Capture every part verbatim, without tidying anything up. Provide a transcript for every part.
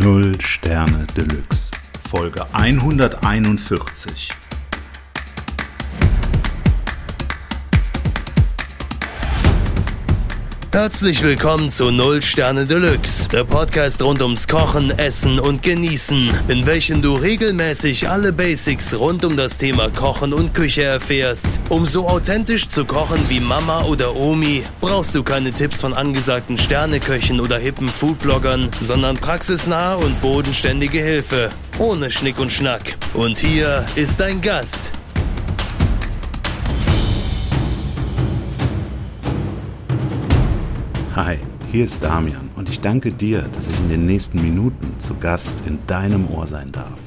Null Sterne Deluxe, Folge hunderteinundvierzig. Herzlich willkommen zu Null Sterne Deluxe, der Podcast rund ums Kochen, Essen und Genießen, in welchem du regelmäßig alle Basics rund um das Thema Kochen und Küche erfährst. Um so authentisch zu kochen wie Mama oder Omi, brauchst du keine Tipps von angesagten Sterneköchen oder hippen Foodbloggern, sondern praxisnahe und bodenständige Hilfe, ohne Schnick und Schnack. Und hier ist dein Gast. Hi, hier ist Damian und ich danke dir, dass ich in den nächsten Minuten zu Gast in deinem Ohr sein darf.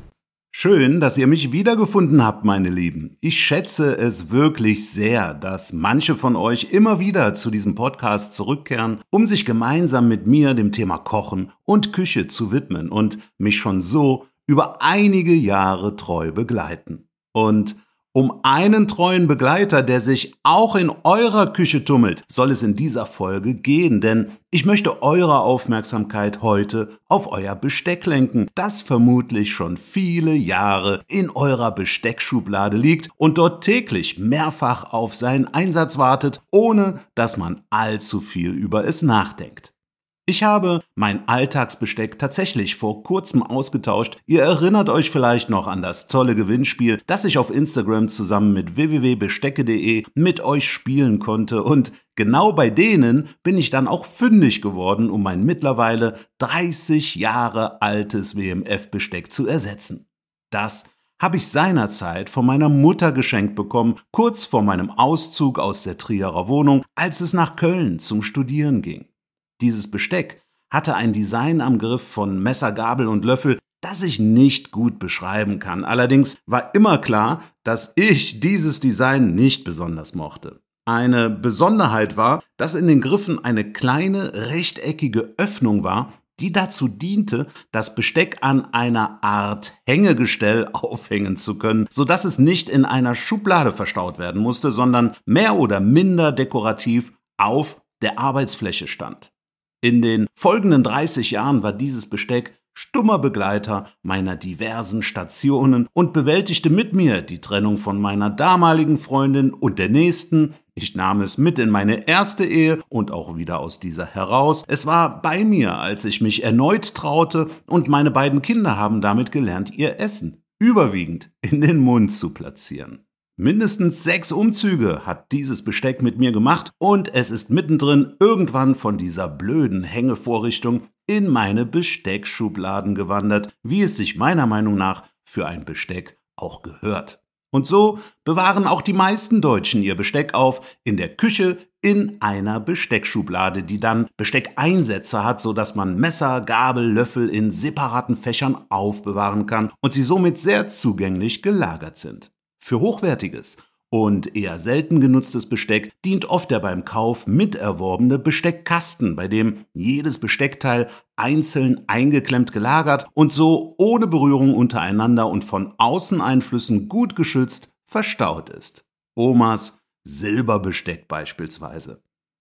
Schön, dass ihr mich wiedergefunden habt, meine Lieben. Ich schätze es wirklich sehr, dass manche von euch immer wieder zu diesem Podcast zurückkehren, um sich gemeinsam mit mir dem Thema Kochen und Küche zu widmen und mich schon so über einige Jahre treu begleiten. Und um einen treuen Begleiter, der sich auch in eurer Küche tummelt, soll es in dieser Folge gehen, denn ich möchte eure Aufmerksamkeit heute auf euer Besteck lenken, das vermutlich schon viele Jahre in eurer Besteckschublade liegt und dort täglich mehrfach auf seinen Einsatz wartet, ohne dass man allzu viel über es nachdenkt. Ich habe mein Alltagsbesteck tatsächlich vor kurzem ausgetauscht. Ihr erinnert euch vielleicht noch an das tolle Gewinnspiel, das ich auf Instagram zusammen mit w w w punkt bestecke punkt de mit euch spielen konnte. Und genau bei denen bin ich dann auch fündig geworden, um mein mittlerweile dreißig Jahre altes W M F-Besteck zu ersetzen. Das habe ich seinerzeit von meiner Mutter geschenkt bekommen, kurz vor meinem Auszug aus der Trierer Wohnung, als es nach Köln zum Studieren ging. Dieses Besteck hatte ein Design am Griff von Messer, Gabel und Löffel, das ich nicht gut beschreiben kann. Allerdings war immer klar, dass ich dieses Design nicht besonders mochte. Eine Besonderheit war, dass in den Griffen eine kleine rechteckige Öffnung war, die dazu diente, das Besteck an einer Art Hängegestell aufhängen zu können, sodass es nicht in einer Schublade verstaut werden musste, sondern mehr oder minder dekorativ auf der Arbeitsfläche stand. In den folgenden dreißig Jahren war dieses Besteck stummer Begleiter meiner diversen Stationen und bewältigte mit mir die Trennung von meiner damaligen Freundin und der nächsten. Ich nahm es mit in meine erste Ehe und auch wieder aus dieser heraus. Es war bei mir, als ich mich erneut traute, und meine beiden Kinder haben damit gelernt, ihr Essen überwiegend in den Mund zu platzieren. Mindestens sechs Umzüge hat dieses Besteck mit mir gemacht und es ist mittendrin irgendwann von dieser blöden Hängevorrichtung in meine Besteckschubladen gewandert, wie es sich meiner Meinung nach für ein Besteck auch gehört. Und so bewahren auch die meisten Deutschen ihr Besteck auf, in der Küche in einer Besteckschublade, die dann Besteckeinsätze hat, sodass man Messer, Gabel, Löffel in separaten Fächern aufbewahren kann und sie somit sehr zugänglich gelagert sind. Für hochwertiges und eher selten genutztes Besteck dient oft der beim Kauf miterworbene Besteckkasten, bei dem jedes Besteckteil einzeln eingeklemmt gelagert und so ohne Berührung untereinander und von Außeneinflüssen gut geschützt verstaut ist. Omas Silberbesteck beispielsweise.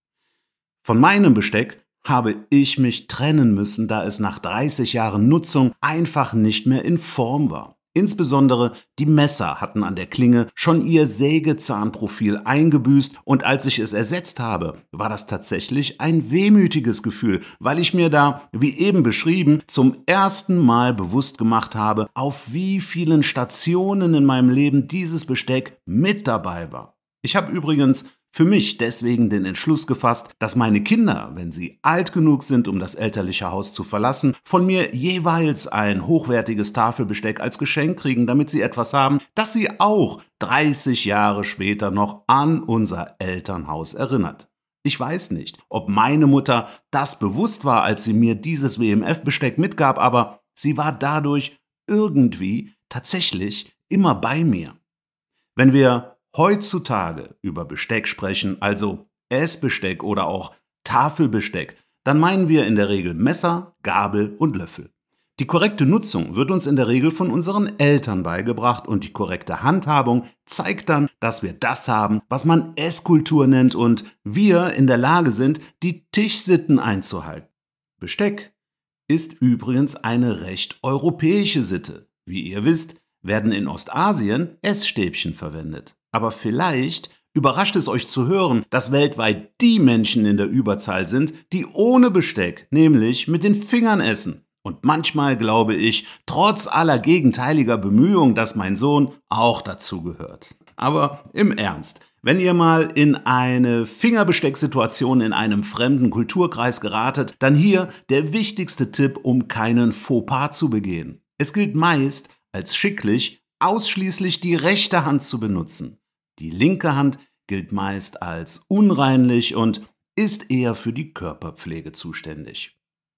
Von meinem Besteck habe ich mich trennen müssen, da es nach dreißig Jahren Nutzung einfach nicht mehr in Form war. Insbesondere die Messer hatten an der Klinge schon ihr Sägezahnprofil eingebüßt und als ich es ersetzt habe, war das tatsächlich ein wehmütiges Gefühl, weil ich mir da, wie eben beschrieben, zum ersten Mal bewusst gemacht habe, auf wie vielen Stationen in meinem Leben dieses Besteck mit dabei war. Ich habe übrigens für mich deswegen den Entschluss gefasst, dass meine Kinder, wenn sie alt genug sind, um das elterliche Haus zu verlassen, von mir jeweils ein hochwertiges Tafelbesteck als Geschenk kriegen, damit sie etwas haben, das sie auch dreißig Jahre später noch an unser Elternhaus erinnert. Ich weiß nicht, ob meine Mutter das bewusst war, als sie mir dieses W M F-Besteck mitgab, aber sie war dadurch irgendwie tatsächlich immer bei mir. Wenn wir heutzutage über Besteck sprechen, also Essbesteck oder auch Tafelbesteck, dann meinen wir in der Regel Messer, Gabel und Löffel. Die korrekte Nutzung wird uns in der Regel von unseren Eltern beigebracht und die korrekte Handhabung zeigt dann, dass wir das haben, was man Esskultur nennt und wir in der Lage sind, die Tischsitten einzuhalten. Besteck ist übrigens eine recht europäische Sitte. Wie ihr wisst, werden in Ostasien Essstäbchen verwendet. Aber vielleicht überrascht es euch zu hören, dass weltweit die Menschen in der Überzahl sind, die ohne Besteck, nämlich mit den Fingern essen. Und manchmal glaube ich, trotz aller gegenteiliger Bemühungen, dass mein Sohn auch dazu gehört. Aber im Ernst, wenn ihr mal in eine Fingerbestecksituation in einem fremden Kulturkreis geratet, dann hier der wichtigste Tipp, um keinen Fauxpas zu begehen. Es gilt meist als schicklich, ausschließlich die rechte Hand zu benutzen. Die linke Hand gilt meist als unreinlich und ist eher für die Körperpflege zuständig.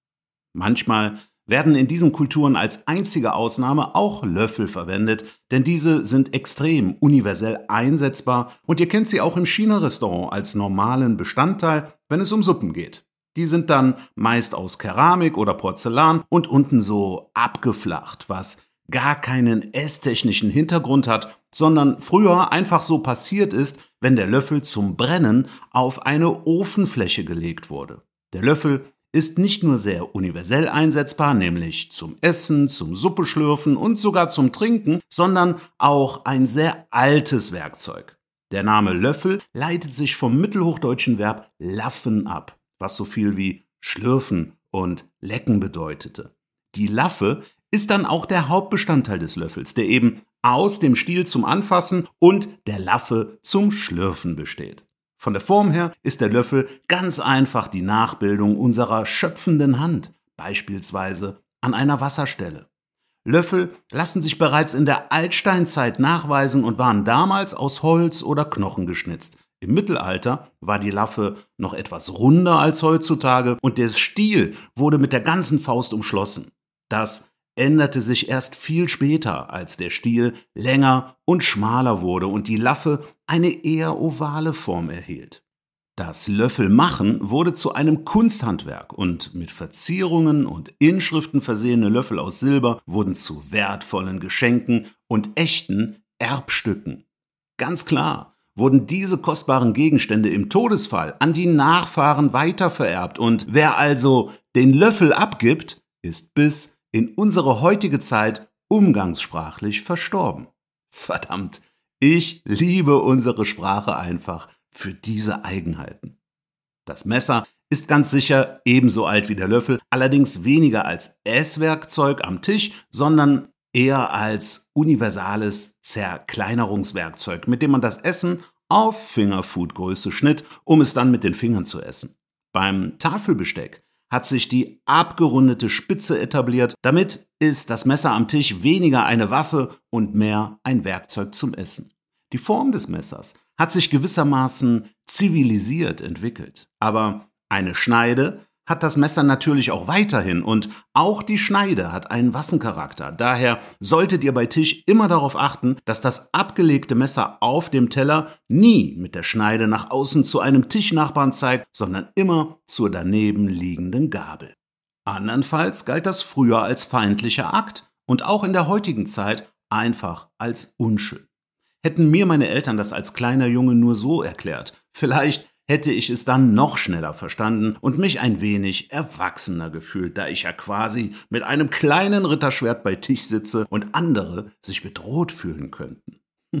Manchmal werden in diesen Kulturen als einzige Ausnahme auch Löffel verwendet, denn diese sind extrem universell einsetzbar und ihr kennt sie auch im China-Restaurant als normalen Bestandteil, wenn es um Suppen geht. Die sind dann meist aus Keramik oder Porzellan und unten so abgeflacht, was gar keinen esstechnischen Hintergrund hat, sondern früher einfach so passiert ist, wenn der Löffel zum Brennen auf eine Ofenfläche gelegt wurde. Der Löffel ist nicht nur sehr universell einsetzbar, nämlich zum Essen, zum Suppeschlürfen und sogar zum Trinken, sondern auch ein sehr altes Werkzeug. Der Name Löffel leitet sich vom mittelhochdeutschen Verb laffen ab, was so viel wie schlürfen und lecken bedeutete. Die Laffe ist dann auch der Hauptbestandteil des Löffels, der eben aus dem Stiel zum Anfassen und der Laffe zum Schlürfen besteht. Von der Form her ist der Löffel ganz einfach die Nachbildung unserer schöpfenden Hand, beispielsweise an einer Wasserstelle. Löffel lassen sich bereits in der Altsteinzeit nachweisen und waren damals aus Holz oder Knochen geschnitzt. Im Mittelalter war die Laffe noch etwas runder als heutzutage und der Stiel wurde mit der ganzen Faust umschlossen. Das änderte sich erst viel später, als der Stiel länger und schmaler wurde und die Laffe eine eher ovale Form erhielt. Das Löffelmachen wurde zu einem Kunsthandwerk und mit Verzierungen und Inschriften versehene Löffel aus Silber wurden zu wertvollen Geschenken und echten Erbstücken. Ganz klar wurden diese kostbaren Gegenstände im Todesfall an die Nachfahren weitervererbt und wer also den Löffel abgibt, ist bis in unsere heutige Zeit umgangssprachlich verstorben. Verdammt, ich liebe unsere Sprache einfach für diese Eigenheiten. Das Messer ist ganz sicher ebenso alt wie der Löffel, allerdings weniger als Esswerkzeug am Tisch, sondern eher als universales Zerkleinerungswerkzeug, mit dem man das Essen auf Fingerfoodgröße schnitt, um es dann mit den Fingern zu essen. Beim Tafelbesteck hat sich die abgerundete Spitze etabliert. Damit ist das Messer am Tisch weniger eine Waffe und mehr ein Werkzeug zum Essen. Die Form des Messers hat sich gewissermaßen zivilisiert entwickelt. Aber eine Schneide hat das Messer natürlich auch weiterhin und auch die Schneide hat einen Waffencharakter. Daher solltet ihr bei Tisch immer darauf achten, dass das abgelegte Messer auf dem Teller nie mit der Schneide nach außen zu einem Tischnachbarn zeigt, sondern immer zur daneben liegenden Gabel. Andernfalls galt das früher als feindlicher Akt und auch in der heutigen Zeit einfach als unschön. Hätten mir meine Eltern das als kleiner Junge nur so erklärt, vielleicht hätte ich es dann noch schneller verstanden und mich ein wenig erwachsener gefühlt, da ich ja quasi mit einem kleinen Ritterschwert bei Tisch sitze und andere sich bedroht fühlen könnten.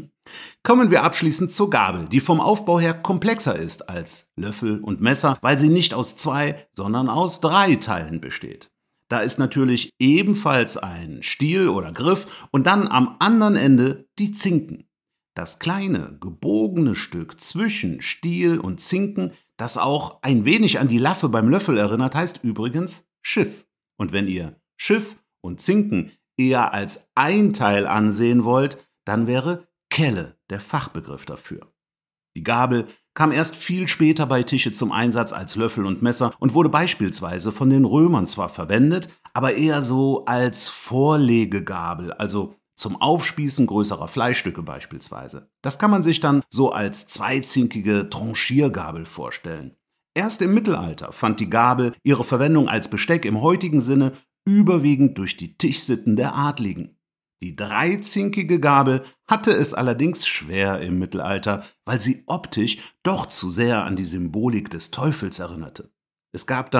Kommen wir abschließend zur Gabel, die vom Aufbau her komplexer ist als Löffel und Messer, weil sie nicht aus zwei, sondern aus drei Teilen besteht. Da ist natürlich ebenfalls ein Stiel oder Griff und dann am anderen Ende die Zinken. Das kleine, gebogene Stück zwischen Stiel und Zinken, das auch ein wenig an die Laffe beim Löffel erinnert, heißt übrigens Schiff. Und wenn ihr Schiff und Zinken eher als ein Teil ansehen wollt, dann wäre Kelle der Fachbegriff dafür. Die Gabel kam erst viel später bei Tische zum Einsatz als Löffel und Messer und wurde beispielsweise von den Römern zwar verwendet, aber eher so als Vorlegegabel, also zum Aufspießen größerer Fleischstücke beispielsweise. Das kann man sich dann so als zweizinkige Tranchiergabel vorstellen. Erst im Mittelalter fand die Gabel ihre Verwendung als Besteck im heutigen Sinne überwiegend durch die Tischsitten der Adligen. Die dreizinkige Gabel hatte es allerdings schwer im Mittelalter, weil sie optisch doch zu sehr an die Symbolik des Teufels erinnerte. Es gab dann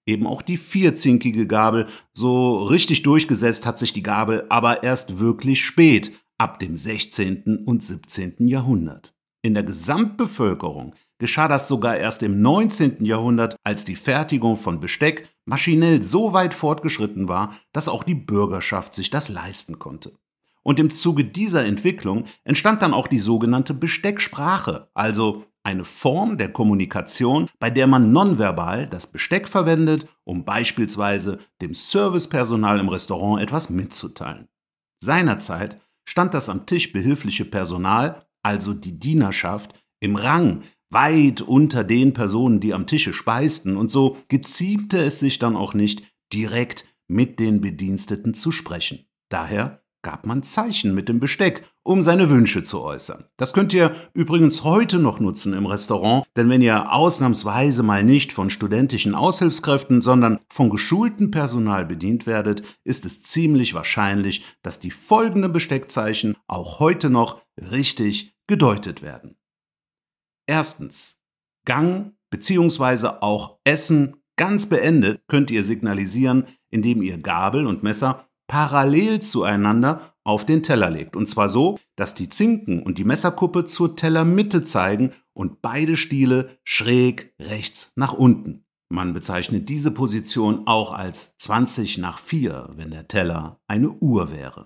eben auch die vierzinkige Gabel. So richtig durchgesetzt hat sich die Gabel aber erst wirklich spät, ab dem sechzehnten und siebzehnten Jahrhundert. In der Gesamtbevölkerung geschah das sogar erst im neunzehnten Jahrhundert, als die Fertigung von Besteck maschinell so weit fortgeschritten war, dass auch die Bürgerschaft sich das leisten konnte. Und im Zuge dieser Entwicklung entstand dann auch die sogenannte Bestecksprache, also eine Form der Kommunikation, bei der man nonverbal das Besteck verwendet, um beispielsweise dem Servicepersonal im Restaurant etwas mitzuteilen. Seinerzeit stand das am Tisch behilfliche Personal, also die Dienerschaft, im Rang weit unter den Personen, die am Tische speisten, und so geziemte es sich dann auch nicht, direkt mit den Bediensteten zu sprechen. Daher gab man Zeichen mit dem Besteck, um seine Wünsche zu äußern. Das könnt ihr übrigens heute noch nutzen im Restaurant, denn wenn ihr ausnahmsweise mal nicht von studentischen Aushilfskräften, sondern von geschultem Personal bedient werdet, ist es ziemlich wahrscheinlich, dass die folgenden Besteckzeichen auch heute noch richtig gedeutet werden. Erstens, Gang bzw. auch Essen ganz beendet könnt ihr signalisieren, indem ihr Gabel und Messer parallel zueinander auf den Teller legt. Und zwar so, dass die Zinken und die Messerkuppe zur Tellermitte zeigen und beide Stiele schräg rechts nach unten. Man bezeichnet diese Position auch als zwanzig nach vier, wenn der Teller eine Uhr wäre.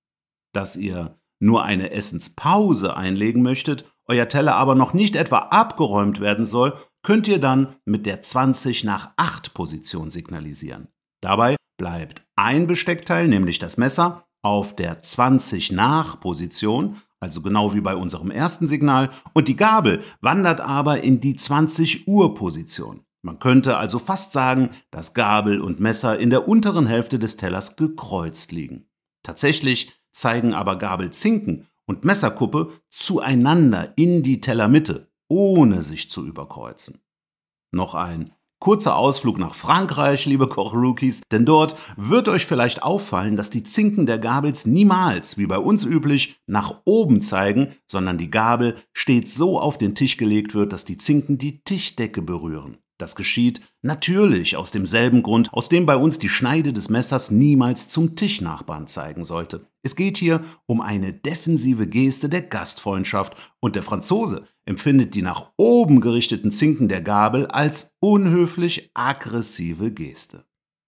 Dass ihr nur eine Essenspause einlegen möchtet, euer Teller aber noch nicht etwa abgeräumt werden soll, könnt ihr dann mit der zwanzig nach acht Position signalisieren. Dabei bleibt ein Besteckteil, nämlich das Messer, auf der zwanzig nach Position, also genau wie bei unserem ersten Signal, und die Gabel wandert aber in die zwanzig Uhr Position. Man könnte also fast sagen, dass Gabel und Messer in der unteren Hälfte des Tellers gekreuzt liegen. Tatsächlich zeigen aber Gabelzinken und Messerkuppe zueinander in die Tellermitte, ohne sich zu überkreuzen. Noch ein kurzer Ausflug nach Frankreich, liebe Kochrookies, denn dort wird euch vielleicht auffallen, dass die Zinken der Gabels niemals, wie bei uns üblich, nach oben zeigen, sondern die Gabel stets so auf den Tisch gelegt wird, dass die Zinken die Tischdecke berühren. Das geschieht natürlich aus demselben Grund, aus dem bei uns die Schneide des Messers niemals zum Tischnachbarn zeigen sollte. Es geht hier um eine defensive Geste der Gastfreundschaft und der Franzose empfindet die nach oben gerichteten Zinken der Gabel als unhöflich aggressive Geste.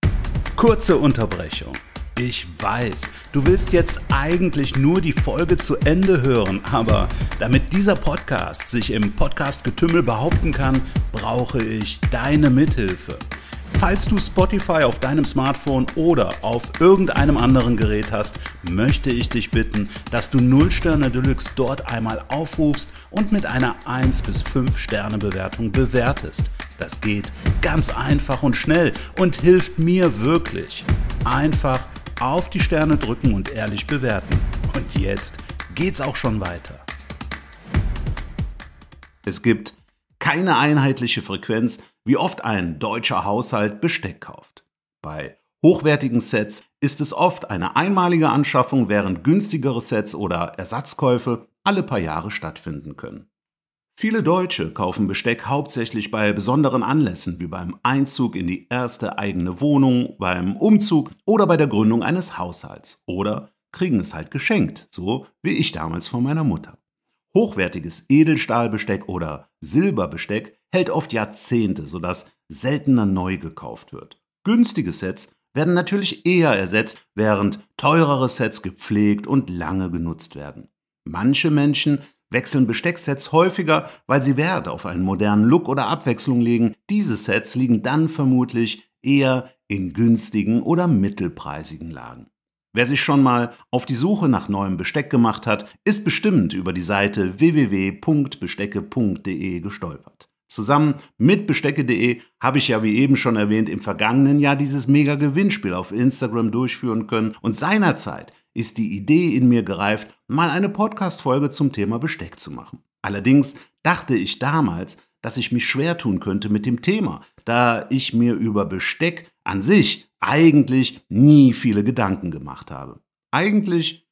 Kurze Unterbrechung. Ich weiß, du willst jetzt eigentlich nur die Folge zu Ende hören, aber damit dieser Podcast sich im Podcast-Getümmel behaupten kann, brauche ich deine Mithilfe. Falls du Spotify auf deinem Smartphone oder auf irgendeinem anderen Gerät hast, möchte ich dich bitten, dass du null Sterne Deluxe dort einmal aufrufst und mit einer eins bis fünf Sterne Bewertung bewertest. Das geht ganz einfach und schnell und hilft mir wirklich. Einfach auf die Sterne drücken und ehrlich bewerten. Und jetzt geht's auch schon weiter. Es gibt keine einheitliche Frequenz, wie oft ein deutscher Haushalt Besteck kauft. Bei hochwertigen Sets ist es oft eine einmalige Anschaffung, während günstigere Sets oder Ersatzkäufe alle paar Jahre stattfinden können. Viele Deutsche kaufen Besteck hauptsächlich bei besonderen Anlässen, wie beim Einzug in die erste eigene Wohnung, beim Umzug oder bei der Gründung eines Haushalts. Oder kriegen es halt geschenkt, so wie ich damals von meiner Mutter. Hochwertiges Edelstahlbesteck oder Silberbesteck hält oft Jahrzehnte, sodass seltener neu gekauft wird. Günstige Sets werden natürlich eher ersetzt, während teurere Sets gepflegt und lange genutzt werden. Manche Menschen wechseln Bestecksets häufiger, weil sie Wert auf einen modernen Look oder Abwechslung legen. Diese Sets liegen dann vermutlich eher in günstigen oder mittelpreisigen Lagen. Wer sich schon mal auf die Suche nach neuem Besteck gemacht hat, ist bestimmt über die Seite w w w punkt bestecke punkt d e gestolpert. Zusammen mit bestecke punkt d e habe ich ja, wie eben schon erwähnt, im vergangenen Jahr dieses Mega-Gewinnspiel auf Instagram durchführen können und seinerzeit ist die Idee in mir gereift, mal eine Podcast-Folge zum Thema Besteck zu machen. Allerdings dachte ich damals, dass ich mich schwer tun könnte mit dem Thema, da ich mir über Besteck an sich eigentlich nie viele Gedanken gemacht habe. Eigentlich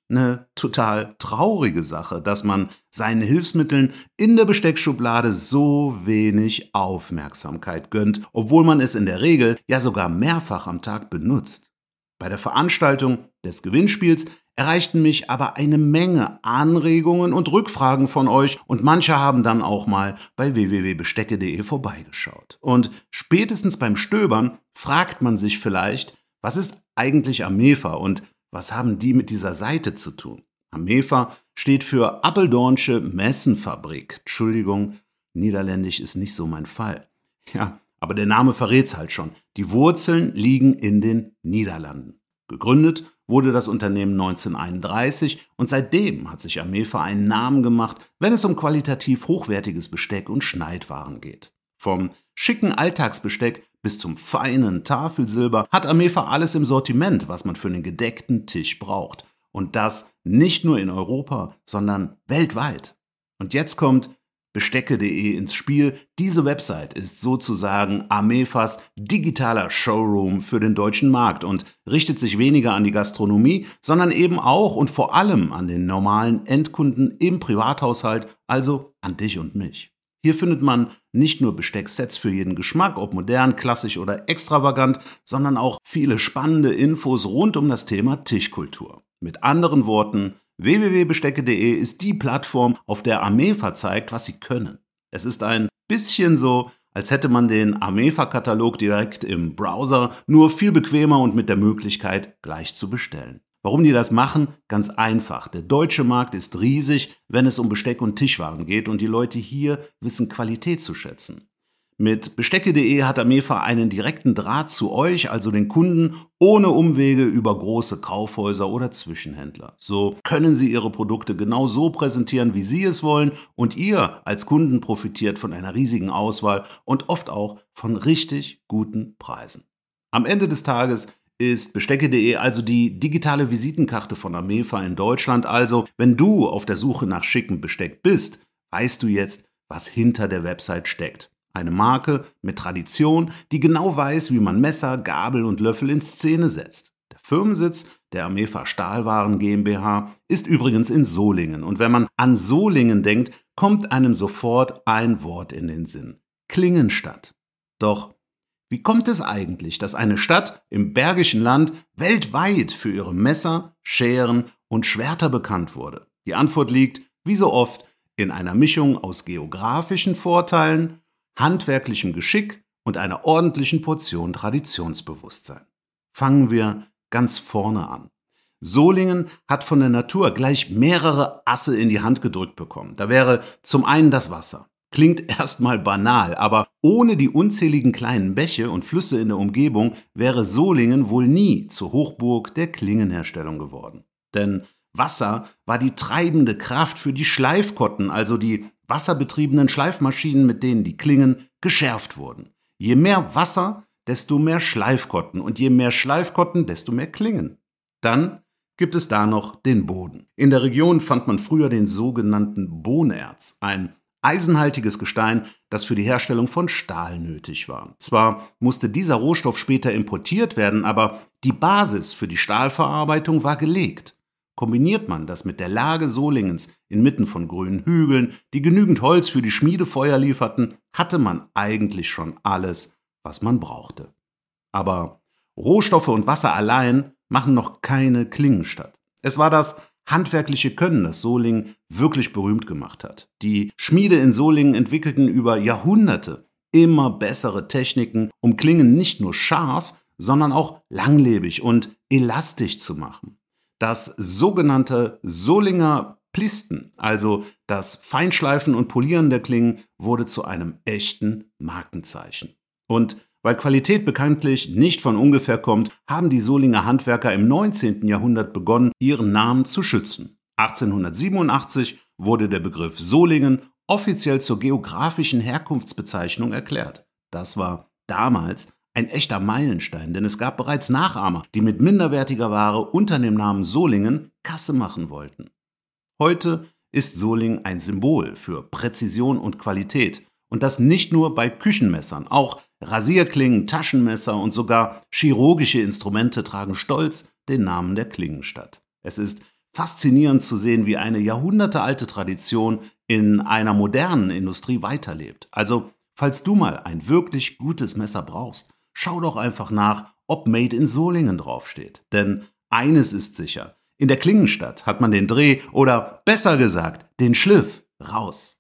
eine total traurige Sache, dass man seinen Hilfsmitteln in der Besteckschublade so wenig Aufmerksamkeit gönnt, obwohl man es in der Regel ja sogar mehrfach am Tag benutzt. Bei der Veranstaltung des Gewinnspiels erreichten mich aber eine Menge Anregungen und Rückfragen von euch und manche haben dann auch mal bei w w w punkt bestecke punkt de vorbeigeschaut. Und spätestens beim Stöbern fragt man sich vielleicht, was ist eigentlich Amefa und was haben die mit dieser Seite zu tun? Amefa steht für Apeldoornsche Messenfabrik. Entschuldigung, Niederländisch ist nicht so mein Fall. Ja, aber der Name verrät's halt schon. Die Wurzeln liegen in den Niederlanden. Gegründet wurde das Unternehmen neunzehnhunderteinunddreißig und seitdem hat sich Amefa einen Namen gemacht, wenn es um qualitativ hochwertiges Besteck und Schneidwaren geht. Vom schicken Alltagsbesteck bis zum feinen Tafelsilber hat Amefa alles im Sortiment, was man für einen gedeckten Tisch braucht. Und das nicht nur in Europa, sondern weltweit. Und jetzt kommt bestecke punkt de ins Spiel. Diese Website ist sozusagen Amefas digitaler Showroom für den deutschen Markt und richtet sich weniger an die Gastronomie, sondern eben auch und vor allem an den normalen Endkunden im Privathaushalt, also an dich und mich. Hier findet man nicht nur Bestecksets für jeden Geschmack, ob modern, klassisch oder extravagant, sondern auch viele spannende Infos rund um das Thema Tischkultur. Mit anderen Worten, w w w punkt bestecke punkt de ist die Plattform, auf der Amefa zeigt, was sie können. Es ist ein bisschen so, als hätte man den Amefa-Katalog direkt im Browser, nur viel bequemer und mit der Möglichkeit, gleich zu bestellen. Warum die das machen? Ganz einfach. Der deutsche Markt ist riesig, wenn es um Besteck und Tischwaren geht und die Leute hier wissen Qualität zu schätzen. Mit bestecke punkt de hat Amefa einen direkten Draht zu euch, also den Kunden, ohne Umwege über große Kaufhäuser oder Zwischenhändler. So können sie ihre Produkte genau so präsentieren, wie sie es wollen und ihr als Kunden profitiert von einer riesigen Auswahl und oft auch von richtig guten Preisen. Am Ende des Tages ist bestecke punkt de also die digitale Visitenkarte von Amefa in Deutschland. Also, wenn du auf der Suche nach schicken Besteck bist, weißt du jetzt, was hinter der Website steckt. Eine Marke mit Tradition, die genau weiß, wie man Messer, Gabel und Löffel in Szene setzt. Der Firmensitz der Amefa Stahlwaren GmbH ist übrigens in Solingen. Und wenn man an Solingen denkt, kommt einem sofort ein Wort in den Sinn: Klingenstadt. Doch wie kommt es eigentlich, dass eine Stadt im Bergischen Land weltweit für ihre Messer, Scheren und Schwerter bekannt wurde? Die Antwort liegt, wie so oft, in einer Mischung aus geografischen Vorteilen, handwerklichem Geschick und einer ordentlichen Portion Traditionsbewusstsein. Fangen wir ganz vorne an. Solingen hat von der Natur gleich mehrere Asse in die Hand gedrückt bekommen. Da wäre zum einen das Wasser. Klingt erstmal banal, aber ohne die unzähligen kleinen Bäche und Flüsse in der Umgebung wäre Solingen wohl nie zur Hochburg der Klingenherstellung geworden. Denn Wasser war die treibende Kraft für die Schleifkotten, also die wasserbetriebenen Schleifmaschinen, mit denen die Klingen geschärft wurden. Je mehr Wasser, desto mehr Schleifkotten und je mehr Schleifkotten, desto mehr Klingen. Dann gibt es da noch den Boden. In der Region fand man früher den sogenannten Bohnerz, ein eisenhaltiges Gestein, das für die Herstellung von Stahl nötig war. Zwar musste dieser Rohstoff später importiert werden, aber die Basis für die Stahlverarbeitung war gelegt. Kombiniert man das mit der Lage Solingens inmitten von grünen Hügeln, die genügend Holz für die Schmiedefeuer lieferten, hatte man eigentlich schon alles, was man brauchte. Aber Rohstoffe und Wasser allein machen noch keine Klingenstadt. Es war das handwerkliche Können, das Solingen wirklich berühmt gemacht hat. Die Schmiede in Solingen entwickelten über Jahrhunderte immer bessere Techniken, um Klingen nicht nur scharf, sondern auch langlebig und elastisch zu machen. Das sogenannte Solinger Plisten, also das Feinschleifen und Polieren der Klingen, wurde zu einem echten Markenzeichen. Und weil Qualität bekanntlich nicht von ungefähr kommt, haben die Solinger Handwerker im neunzehnten Jahrhundert begonnen, ihren Namen zu schützen. achtzehnhundertsiebenundachtzig wurde der Begriff Solingen offiziell zur geografischen Herkunftsbezeichnung erklärt. Das war damals ein echter Meilenstein, denn es gab bereits Nachahmer, die mit minderwertiger Ware unter dem Namen Solingen Kasse machen wollten. Heute ist Solingen ein Symbol für Präzision und Qualität. Und das nicht nur bei Küchenmessern, auch Rasierklingen, Taschenmesser und sogar chirurgische Instrumente tragen stolz den Namen der Klingenstadt. Es ist faszinierend zu sehen, wie eine jahrhundertealte Tradition in einer modernen Industrie weiterlebt. Also, falls du mal ein wirklich gutes Messer brauchst, schau doch einfach nach, ob Made in Solingen draufsteht. Denn eines ist sicher, in der Klingenstadt hat man den Dreh oder besser gesagt, den Schliff raus.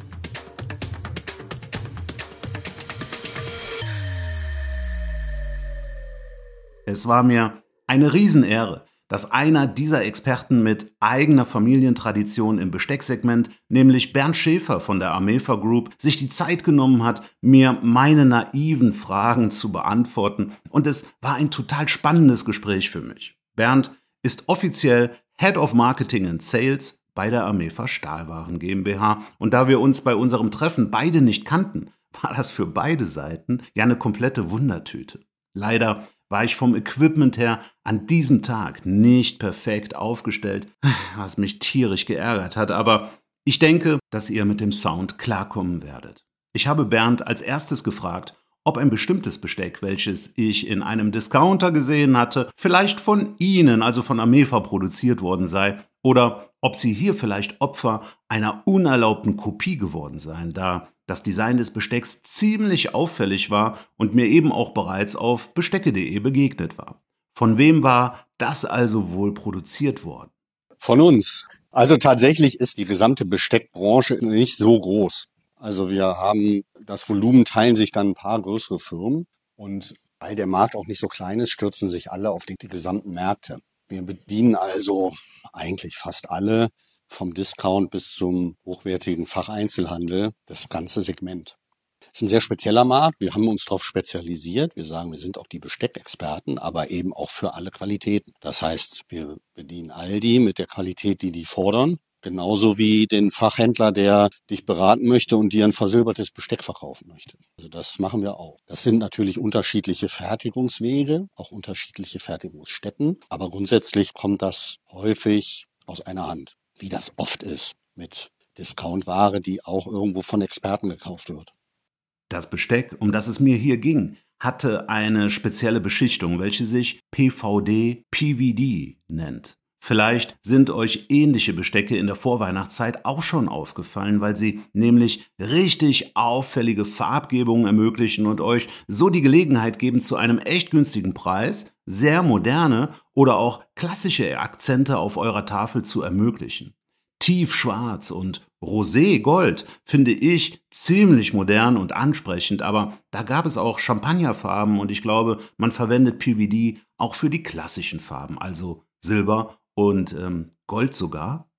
Es war mir eine Riesenehre, dass einer dieser Experten mit eigener Familientradition im Bestecksegment, nämlich Bernd Schäfer von der Amefa Group, sich die Zeit genommen hat, mir meine naiven Fragen zu beantworten. Und es war ein total spannendes Gespräch für mich. Bernd ist offiziell Head of Marketing and Sales bei der Amefa Stahlwaren GmbH. Und da wir uns bei unserem Treffen beide nicht kannten, war das für beide Seiten ja eine komplette Wundertüte. Leider war ich vom Equipment her an diesem Tag nicht perfekt aufgestellt, was mich tierisch geärgert hat, aber ich denke, dass ihr mit dem Sound klarkommen werdet. Ich habe Bernd als erstes gefragt, ob ein bestimmtes Besteck, welches ich in einem Discounter gesehen hatte, vielleicht von Ihnen, also von Amefa, produziert worden sei, oder ob Sie hier vielleicht Opfer einer unerlaubten Kopie geworden seien, da das Design des Bestecks ziemlich auffällig war und mir eben auch bereits auf bestecke punkt de begegnet war. Von wem war das also wohl produziert worden? Von uns. Also tatsächlich ist die gesamte Besteckbranche nicht so groß. Also wir haben, das Volumen teilen sich dann ein paar größere Firmen und weil der Markt auch nicht so klein ist, stürzen sich alle auf die, die gesamten Märkte. Wir bedienen also eigentlich fast alle, vom Discount bis zum hochwertigen Facheinzelhandel, das ganze Segment. Es ist ein sehr spezieller Markt. Wir haben uns darauf spezialisiert. Wir sagen, wir sind auch die Besteckexperten, aber eben auch für alle Qualitäten. Das heißt, wir bedienen all die mit der Qualität, die die fordern. Genauso wie den Fachhändler, der dich beraten möchte und dir ein versilbertes Besteck verkaufen möchte. Also das machen wir auch. Das sind natürlich unterschiedliche Fertigungswege, auch unterschiedliche Fertigungsstätten. Aber grundsätzlich kommt das häufig aus einer Hand, wie das oft ist mit Discountware, die auch irgendwo von Experten gekauft wird. Das Besteck, um das es mir hier ging, hatte eine spezielle Beschichtung, welche sich P V D P V D nennt. Vielleicht sind euch ähnliche Bestecke in der Vorweihnachtszeit auch schon aufgefallen, weil sie nämlich richtig auffällige Farbgebungen ermöglichen und euch so die Gelegenheit geben, zu einem echt günstigen Preis sehr moderne oder auch klassische Akzente auf eurer Tafel zu ermöglichen. Tiefschwarz und Rosé-Gold finde ich ziemlich modern und ansprechend, aber da gab es auch Champagnerfarben und ich glaube, man verwendet P V D auch für die klassischen Farben, also Silber und ähm, Gold sogar.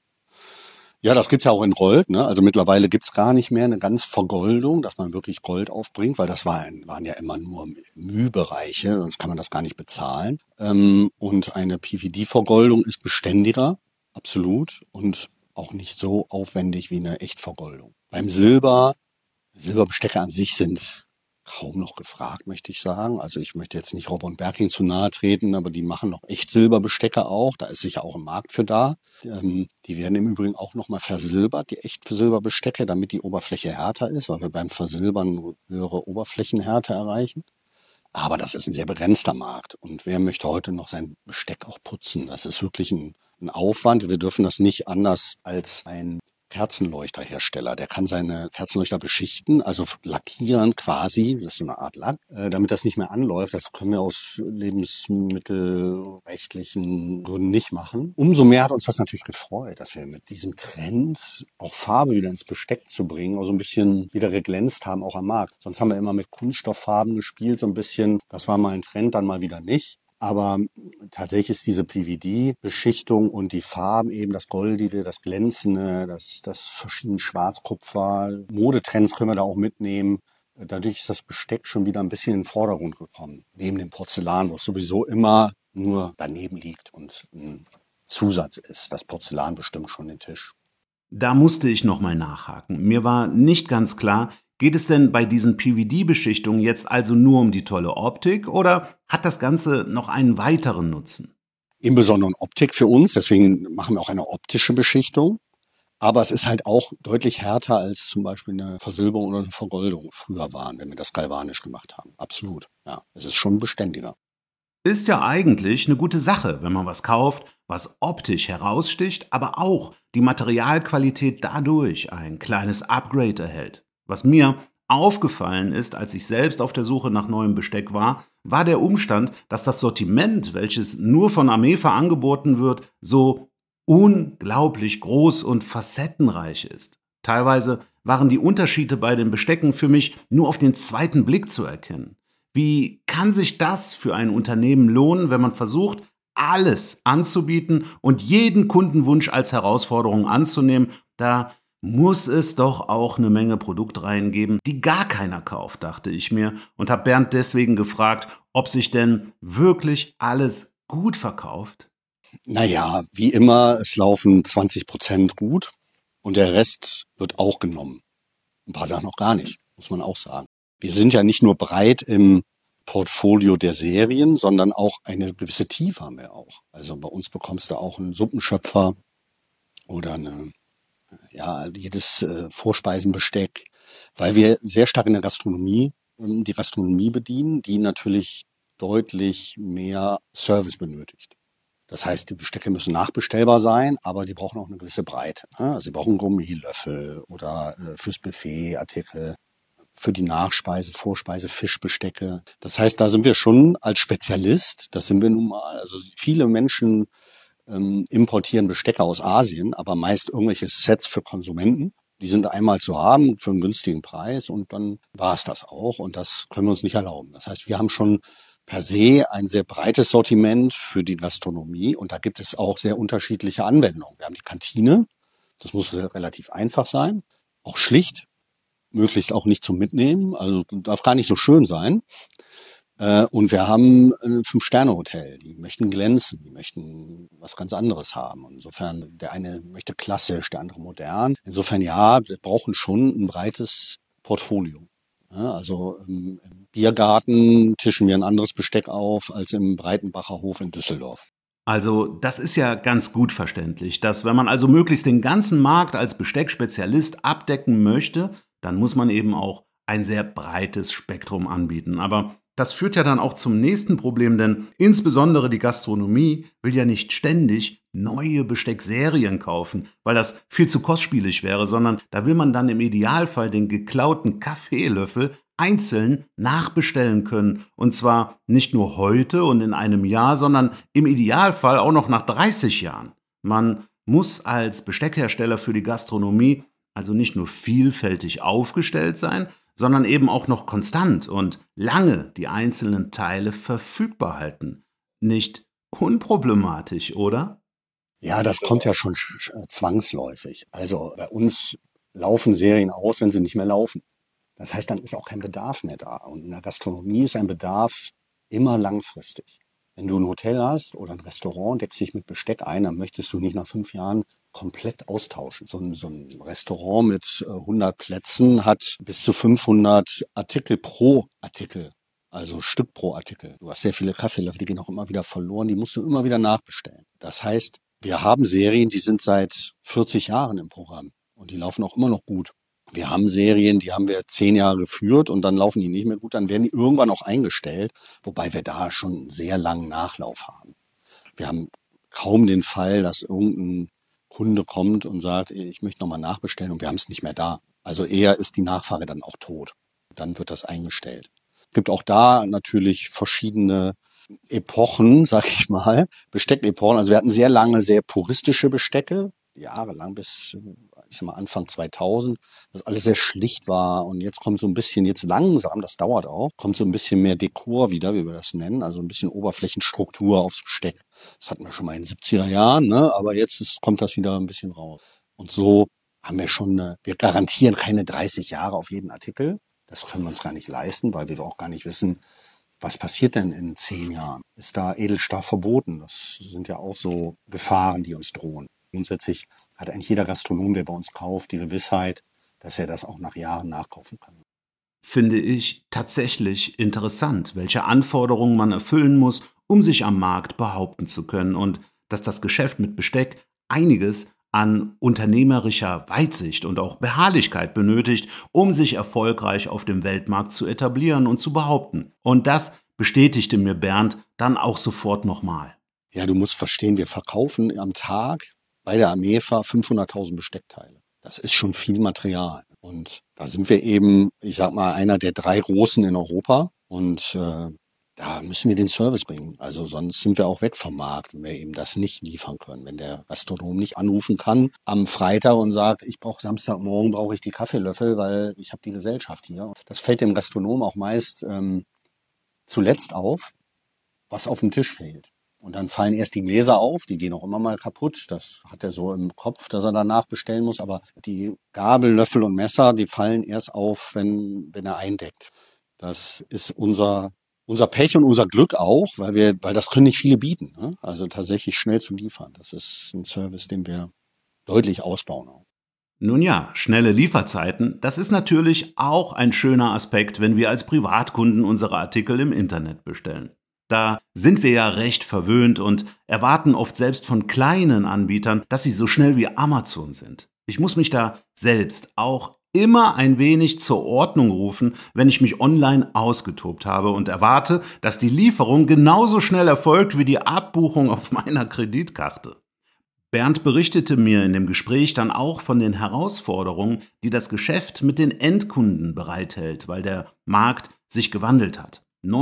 Ja, das gibt's ja auch in Gold, ne? Also mittlerweile gibt's gar nicht mehr eine ganz Vergoldung, dass man wirklich Gold aufbringt, weil das waren, waren ja immer nur Mühbereiche, sonst kann man das gar nicht bezahlen. Ähm, und eine P V D-Vergoldung ist beständiger, absolut, und auch nicht so aufwendig wie eine Echtvergoldung. Beim Silber, Silberbestecke an sich sind kaum noch gefragt, möchte ich sagen. Also ich möchte jetzt nicht Robert und Berking zu nahe treten, aber die machen noch echt Silberbestecke auch. Da ist sicher auch ein Markt für da. Ähm, die werden im Übrigen auch nochmal versilbert, die echt Silberbestecke, damit die Oberfläche härter ist, weil wir beim Versilbern höhere Oberflächenhärte erreichen. Aber das ist ein sehr begrenzter Markt. Und wer möchte heute noch sein Besteck auch putzen? Das ist wirklich ein, ein Aufwand. Wir dürfen das nicht anders als ein Kerzenleuchterhersteller. Der kann seine Kerzenleuchter beschichten, also lackieren quasi, das ist so eine Art Lack, äh, damit das nicht mehr anläuft. Das können wir aus lebensmittelrechtlichen Gründen nicht machen. Umso mehr hat uns das natürlich gefreut, dass wir mit diesem Trend auch Farbe wieder ins Besteck zu bringen, also ein bisschen wieder geglänzt haben, auch am Markt. Sonst haben wir immer mit Kunststofffarben gespielt, so ein bisschen. Das war mal ein Trend, dann mal wieder nicht. Aber tatsächlich ist diese P V D-Beschichtung und die Farben eben, das Goldige, das Glänzende, das, das verschiedene Schwarzkupfer, Modetrends können wir da auch mitnehmen. Dadurch ist das Besteck schon wieder ein bisschen in den Vordergrund gekommen. Neben dem Porzellan, wo es sowieso immer nur daneben liegt und ein Zusatz ist. Das Porzellan bestimmt schon den Tisch. Da musste ich nochmal nachhaken. Mir war nicht ganz klar, geht es denn bei diesen P V D-Beschichtungen jetzt also nur um die tolle Optik oder hat das Ganze noch einen weiteren Nutzen? Im Besonderen Optik für uns, deswegen machen wir auch eine optische Beschichtung. Aber es ist halt auch deutlich härter als zum Beispiel eine Versilberung oder eine Vergoldung früher waren, wenn wir das galvanisch gemacht haben. Absolut, ja. Es ist schon beständiger. Ist ja eigentlich eine gute Sache, wenn man was kauft, was optisch heraussticht, aber auch die Materialqualität dadurch ein kleines Upgrade erhält. Was mir aufgefallen ist, als ich selbst auf der Suche nach neuem Besteck war, war der Umstand, dass das Sortiment, welches nur von Amefa angeboten wird, so unglaublich groß und facettenreich ist. Teilweise waren die Unterschiede bei den Bestecken für mich nur auf den zweiten Blick zu erkennen. Wie kann sich das für ein Unternehmen lohnen, wenn man versucht, alles anzubieten und jeden Kundenwunsch als Herausforderung anzunehmen? Da muss es doch auch eine Menge Produktreihen geben, die gar keiner kauft, dachte ich mir, und habe Bernd deswegen gefragt, ob sich denn wirklich alles gut verkauft. Naja, wie immer, es laufen zwanzig Prozent gut und der Rest wird auch genommen. Ein paar Sachen noch gar nicht, muss man auch sagen. Wir sind ja nicht nur breit im Portfolio der Serien, sondern auch eine gewisse Tiefe haben wir auch. Also bei uns bekommst du auch einen Suppenschöpfer oder eine, ja, jedes äh, Vorspeisenbesteck, weil wir sehr stark in der Gastronomie, ähm, die Gastronomie bedienen, die natürlich deutlich mehr Service benötigt. Das heißt, die Bestecke müssen nachbestellbar sein, aber die brauchen auch eine gewisse Breite. Ne? Also sie brauchen Gourmetlöffel oder äh, fürs Buffet Artikel, für die Nachspeise, Vorspeise, Fischbestecke. Das heißt, da sind wir schon als Spezialist, das sind wir nun mal. Also viele Menschen ähm, importieren Bestecke aus Asien, aber meist irgendwelche Sets für Konsumenten. Die sind einmal zu haben für einen günstigen Preis und dann war es das auch. Und das können wir uns nicht erlauben. Das heißt, wir haben schon per se ein sehr breites Sortiment für die Gastronomie und da gibt es auch sehr unterschiedliche Anwendungen. Wir haben die Kantine, das muss relativ einfach sein, auch schlicht, möglichst auch nicht zum Mitnehmen, also darf gar nicht so schön sein. Und wir haben ein Fünf-Sterne-Hotel, die möchten glänzen, die möchten was ganz anderes haben. Insofern, der eine möchte klassisch, der andere modern. Insofern ja, wir brauchen schon ein breites Portfolio. Ja, also im Biergarten tischen wir ein anderes Besteck auf als im Breitenbacher Hof in Düsseldorf. Also das ist ja ganz gut verständlich, dass wenn man also möglichst den ganzen Markt als Besteckspezialist abdecken möchte, dann muss man eben auch ein sehr breites Spektrum anbieten. Aber das führt ja dann auch zum nächsten Problem, denn insbesondere die Gastronomie will ja nicht ständig neue Besteckserien kaufen, weil das viel zu kostspielig wäre, sondern da will man dann im Idealfall den geklauten Kaffeelöffel einzeln nachbestellen können. Und zwar nicht nur heute und in einem Jahr, sondern im Idealfall auch noch nach dreißig Jahren. Man muss als Besteckhersteller für die Gastronomie also nicht nur vielfältig aufgestellt sein, sondern eben auch noch konstant und lange die einzelnen Teile verfügbar halten. Nicht unproblematisch, oder? Ja, das kommt ja schon zwangsläufig. Also bei uns laufen Serien aus, wenn sie nicht mehr laufen. Das heißt, dann ist auch kein Bedarf mehr da. Und in der Gastronomie ist ein Bedarf immer langfristig. Wenn du ein Hotel hast oder ein Restaurant, deckst dich mit Besteck ein, dann möchtest du nicht nach fünf Jahren komplett austauschen. So ein, so ein Restaurant mit hundert Plätzen hat bis zu fünfhundert Artikel pro Artikel, also Stück pro Artikel. Du hast sehr viele Kaffeelöffel, die gehen auch immer wieder verloren, die musst du immer wieder nachbestellen. Das heißt, wir haben Serien, die sind seit vierzig Jahren im Programm und die laufen auch immer noch gut. Wir haben Serien, die haben wir zehn Jahre geführt und dann laufen die nicht mehr gut, dann werden die irgendwann auch eingestellt, wobei wir da schon einen sehr langen Nachlauf haben. Wir haben kaum den Fall, dass irgendein Kunde kommt und sagt, ich möchte nochmal nachbestellen und wir haben es nicht mehr da. Also eher ist die Nachfrage dann auch tot. Dann wird das eingestellt. Es gibt auch da natürlich verschiedene Epochen, sag ich mal, Besteckepochen. Also wir hatten sehr lange sehr puristische Bestecke, jahrelang bis ich sag mal Anfang zweitausend, das alles sehr schlicht war und jetzt kommt so ein bisschen, jetzt langsam, das dauert auch, kommt so ein bisschen mehr Dekor wieder, wie wir das nennen, also ein bisschen Oberflächenstruktur aufs Besteck. Das hatten wir schon mal in den siebziger Jahren, ne? Aber jetzt ist, kommt das wieder ein bisschen raus. Und so haben wir schon eine, wir garantieren keine dreißig Jahre auf jeden Artikel. Das können wir uns gar nicht leisten, weil wir auch gar nicht wissen, was passiert denn in zehn Jahren? Ist da Edelstahl verboten? Das sind ja auch so Gefahren, die uns drohen. Grundsätzlich hat eigentlich jeder Gastronom, der bei uns kauft, die Gewissheit, dass er das auch nach Jahren nachkaufen kann. Finde ich tatsächlich interessant, welche Anforderungen man erfüllen muss, um sich am Markt behaupten zu können und dass das Geschäft mit Besteck einiges an unternehmerischer Weitsicht und auch Beharrlichkeit benötigt, um sich erfolgreich auf dem Weltmarkt zu etablieren und zu behaupten. Und das bestätigte mir Bernd dann auch sofort nochmal. Ja, du musst verstehen, wir verkaufen am Tag bei der AMEFA fünfhunderttausend Besteckteile. Das ist schon viel Material. Und da sind wir eben, ich sag mal, einer der drei Großen in Europa. Und äh, da müssen wir den Service bringen. Also sonst sind wir auch weg vom Markt, wenn wir eben das nicht liefern können. Wenn der Gastronom nicht anrufen kann am Freitag und sagt, ich brauche Samstagmorgen, brauche ich die Kaffeelöffel, weil ich habe die Gesellschaft hier. Das fällt dem Gastronom auch meist ähm, zuletzt auf, was auf dem Tisch fehlt. Und dann fallen erst die Gläser auf, die gehen auch immer mal kaputt. Das hat er so im Kopf, dass er danach bestellen muss. Aber die Gabel, Löffel und Messer, die fallen erst auf, wenn, wenn er eindeckt. Das ist unser, unser Pech und unser Glück auch, weil wir, weil das können nicht viele bieten, ne? Also tatsächlich schnell zu liefern. Das ist ein Service, den wir deutlich ausbauen auch. Nun ja, schnelle Lieferzeiten, das ist natürlich auch ein schöner Aspekt, wenn wir als Privatkunden unsere Artikel im Internet bestellen. Da sind wir ja recht verwöhnt und erwarten oft selbst von kleinen Anbietern, dass sie so schnell wie Amazon sind. Ich muss mich da selbst auch immer ein wenig zur Ordnung rufen, wenn ich mich online ausgetobt habe und erwarte, dass die Lieferung genauso schnell erfolgt wie die Abbuchung auf meiner Kreditkarte. Bernd berichtete mir in dem Gespräch dann auch von den Herausforderungen, die das Geschäft mit den Endkunden bereithält, weil der Markt sich gewandelt hat.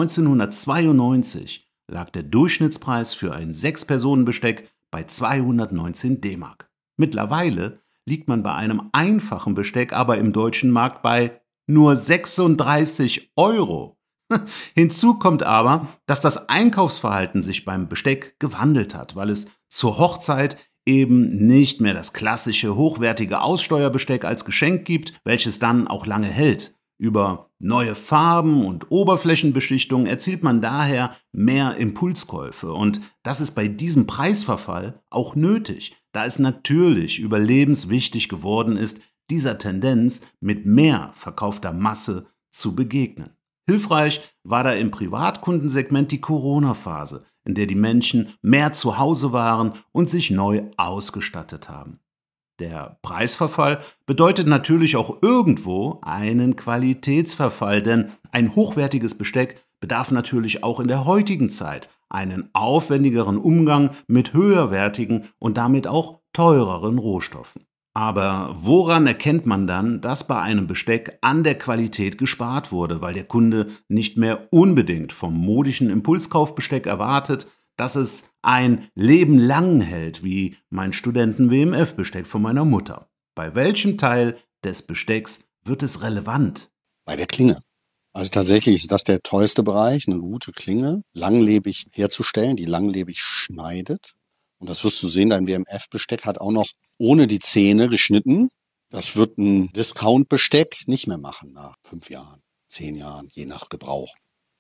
neunzehnhundertzweiundneunzig lag der Durchschnittspreis für ein Sechs-Personen-Besteck bei zweihundertneunzehn D-Mark. Mittlerweile liegt man bei einem einfachen Besteck aber im deutschen Markt bei nur sechsunddreißig Euro. Hinzu kommt aber, dass das Einkaufsverhalten sich beim Besteck gewandelt hat, weil es zur Hochzeit eben nicht mehr das klassische hochwertige Aussteuerbesteck als Geschenk gibt, welches dann auch lange hält. Über neue Farben und Oberflächenbeschichtung erzielt man daher mehr Impulskäufe. Und das ist bei diesem Preisverfall auch nötig, da es natürlich überlebenswichtig geworden ist, dieser Tendenz mit mehr verkaufter Masse zu begegnen. Hilfreich war da im Privatkundensegment die Corona-Phase, in der die Menschen mehr zu Hause waren und sich neu ausgestattet haben. Der Preisverfall bedeutet natürlich auch irgendwo einen Qualitätsverfall, denn ein hochwertiges Besteck bedarf natürlich auch in der heutigen Zeit einen aufwendigeren Umgang mit höherwertigen und damit auch teureren Rohstoffen. Aber woran erkennt man dann, dass bei einem Besteck an der Qualität gespart wurde, weil der Kunde nicht mehr unbedingt vom modischen Impulskaufbesteck erwartet, dass es ein Leben lang hält, wie mein Studenten-W M F-Besteck von meiner Mutter? Bei welchem Teil des Bestecks wird es relevant? Bei der Klinge. Also tatsächlich ist das der teuerste Bereich, eine gute Klinge, langlebig herzustellen, die langlebig schneidet. Und das wirst du sehen, dein W M F-Besteck hat auch noch ohne die Zähne geschnitten. Das wird ein Discount-Besteck nicht mehr machen nach fünf Jahren, zehn Jahren, je nach Gebrauch.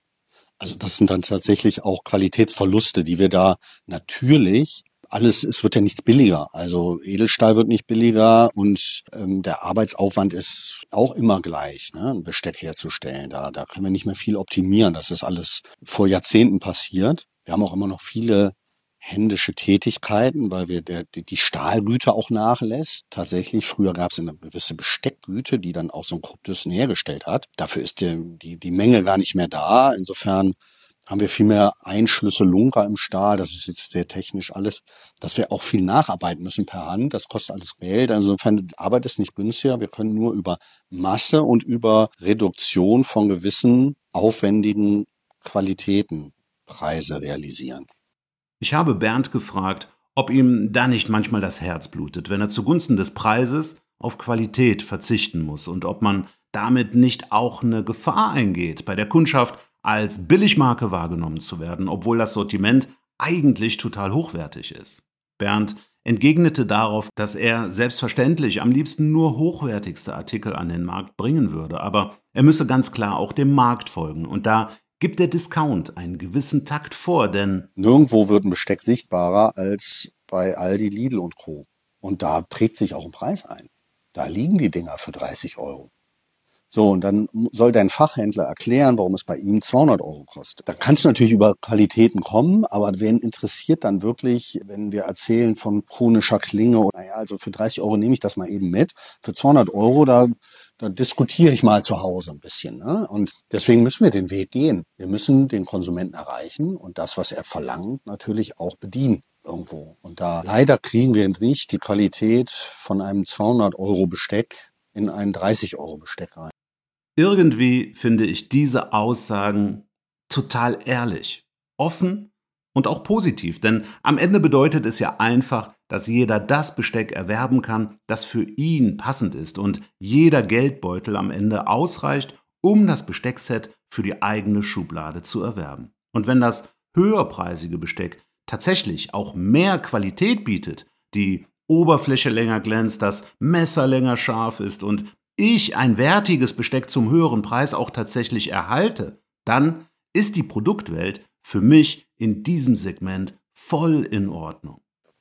Also das sind dann tatsächlich auch Qualitätsverluste, die wir da natürlich, alles, es wird ja nichts billiger. Also Edelstahl wird nicht billiger und ähm, der Arbeitsaufwand ist auch immer gleich, ne, ein Besteck herzustellen. Da, da können wir nicht mehr viel optimieren. Das ist alles vor Jahrzehnten passiert. Wir haben auch immer noch viele händische Tätigkeiten, weil wir der, die, die Stahlgüte auch nachlässt. Tatsächlich, früher gab es eine gewisse Besteckgüte, die dann auch so ein Koptüssen hergestellt hat. Dafür ist die, die, die Menge gar nicht mehr da. Insofern haben wir viel mehr Einschlüsse, Lunker im Stahl. Das ist jetzt sehr technisch alles, dass wir auch viel nacharbeiten müssen per Hand. Das kostet alles Geld. Also insofern, die Arbeit ist nicht günstiger. Wir können nur über Masse und über Reduktion von gewissen aufwendigen Qualitäten Preise realisieren. Ich habe Bernd gefragt, ob ihm da nicht manchmal das Herz blutet, wenn er zugunsten des Preises auf Qualität verzichten muss und ob man damit nicht auch eine Gefahr eingeht, bei der Kundschaft als Billigmarke wahrgenommen zu werden, obwohl das Sortiment eigentlich total hochwertig ist. Bernd entgegnete darauf, dass er selbstverständlich am liebsten nur hochwertigste Artikel an den Markt bringen würde, aber er müsse ganz klar auch dem Markt folgen und da gibt der Discount einen gewissen Takt vor, denn nirgendwo wird ein Besteck sichtbarer als bei Aldi, Lidl und Co. Und da prägt sich auch ein Preis ein. Da liegen die Dinger für dreißig Euro. So, und dann soll dein Fachhändler erklären, warum es bei ihm zweihundert Euro kostet. Da kannst du natürlich über Qualitäten kommen, aber wen interessiert dann wirklich, wenn wir erzählen von chronischer Klinge? Naja, also für dreißig Euro nehme ich das mal eben mit. Für zweihundert Euro, da da diskutiere ich mal zu Hause ein bisschen. Ne? Und deswegen müssen wir den Weg gehen. Wir müssen den Konsumenten erreichen und das, was er verlangt, natürlich auch bedienen irgendwo. Und da leider kriegen wir nicht die Qualität von einem zweihundert Euro Besteck in ein dreißig Euro Besteck rein. Irgendwie finde ich diese Aussagen total ehrlich, offen und auch positiv, denn am Ende bedeutet es ja einfach, dass jeder das Besteck erwerben kann, das für ihn passend ist und jeder Geldbeutel am Ende ausreicht, um das Besteckset für die eigene Schublade zu erwerben. Und wenn das höherpreisige Besteck tatsächlich auch mehr Qualität bietet, die Oberfläche länger glänzt, das Messer länger scharf ist und ich ein wertiges Besteck zum höheren Preis auch tatsächlich erhalte, dann ist die Produktwelt für mich in diesem Segment voll in Ordnung.